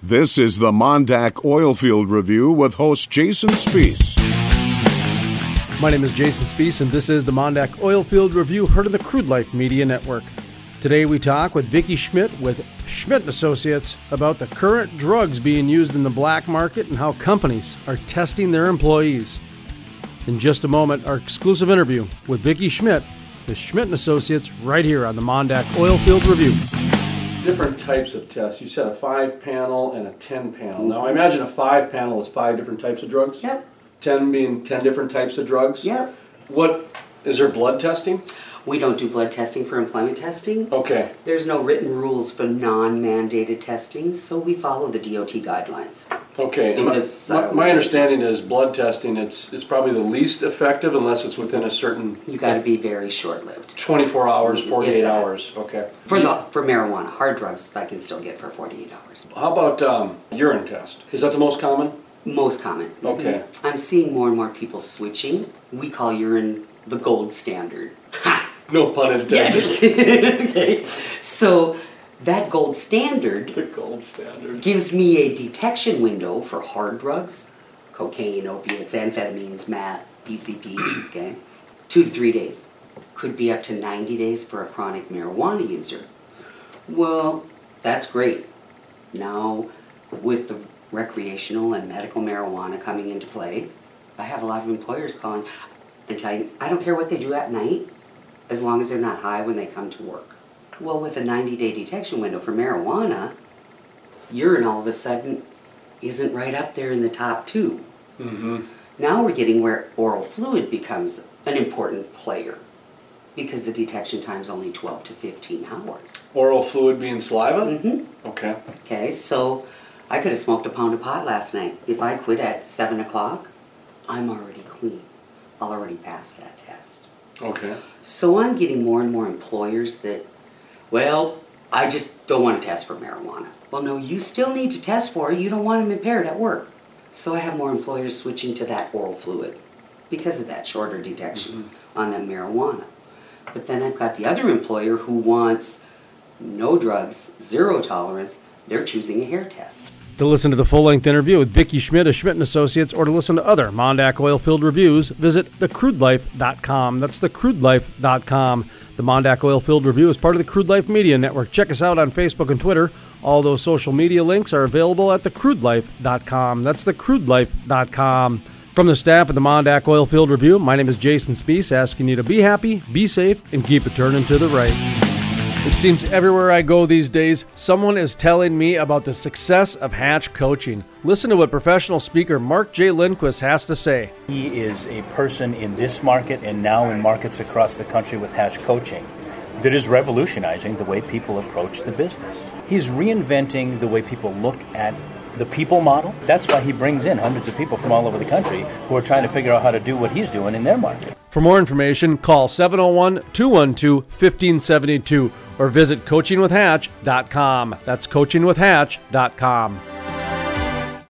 This is the Mondak Oilfield Review with host Jason Spiess. My name is Jason Spiess, and this is the Mondak Oilfield Review, heard of the Crude Life Media Network. Today we talk with Vicki Schmidt with Schmidt & Associates about the current drugs being used in the black market and how companies are testing their employees. In just a moment, our exclusive interview with Vicki Schmidt with Schmidt & Associates right here on the Mondak Oilfield Review. Different types of tests. You said a 5-panel and a 10-panel. Now, I imagine a 5-panel is 5 different types of drugs? Yep. 10 being 10 different types of drugs? Yep. Is there blood testing? We don't do blood testing for employment testing. Okay. There's no written rules for non-mandated testing, so we follow the DOT guidelines. Okay. My understanding is blood testing, it's probably the least effective unless it's within a certain... You got to be very short-lived. 24 hours, 48 hours. Okay. For marijuana, hard drugs, I can still get for 48 hours. How about urine test? Is that the most common? Most common. Okay. I'm seeing more and more people switching. We call urine the gold standard. Ha! No pun intended. Okay. So that gold standard, gives me a detection window for hard drugs, cocaine, opiates, amphetamines, meth, PCP, okay? 2 to 3 days. Could be up to 90 days for a chronic marijuana user. Well, that's great. Now, with the recreational and medical marijuana coming into play, I have a lot of employers calling and telling, I don't care what they do at night, as long as they're not high when they come to work. Well, with a 90-day detection window for marijuana, urine all of a sudden isn't right up there in the top 2. Mm-hmm. Now we're getting where oral fluid becomes an important player because the detection time is only 12 to 15 hours. Oral fluid being saliva? Mm-hmm. Okay. Okay, so I could have smoked a pound of pot last night. If I quit at 7 o'clock, I'm already clean. I'll already pass that test. Okay. So I'm getting more and more employers that, well, I just don't want to test for marijuana. Well, no, you still need to test for it. You don't want them impaired at work. So I have more employers switching to that oral fluid because of that shorter detection on that marijuana. But then I've got the other employer who wants no drugs, zero tolerance. They're choosing a hair test. To listen to the full-length interview with Vicki Schmidt of Schmidt & Associates or to listen to other Mondak Oilfield Reviews, visit thecrudelife.com. That's thecrudelife.com. The Mondak Oilfield Review is part of the Crude Life Media Network. Check us out on Facebook and Twitter. All those social media links are available at thecrudelife.com. That's thecrudelife.com. From the staff of the Mondak Oilfield Review, my name is Jason Spiess, asking you to be happy, be safe, and keep it turning to the right. It seems everywhere I go these days, someone is telling me about the success of Hatch coaching. Listen to what professional speaker Mark J. Lindquist has to say. He is a person in this market and now in markets across the country with Hatch coaching that is revolutionizing the way people approach the business. He's reinventing the way people look at the people model. That's why he brings in hundreds of people from all over the country who are trying to figure out how to do what he's doing in their market. For more information, call 701-212-1572 or visit coachingwithhatch.com. That's coachingwithhatch.com.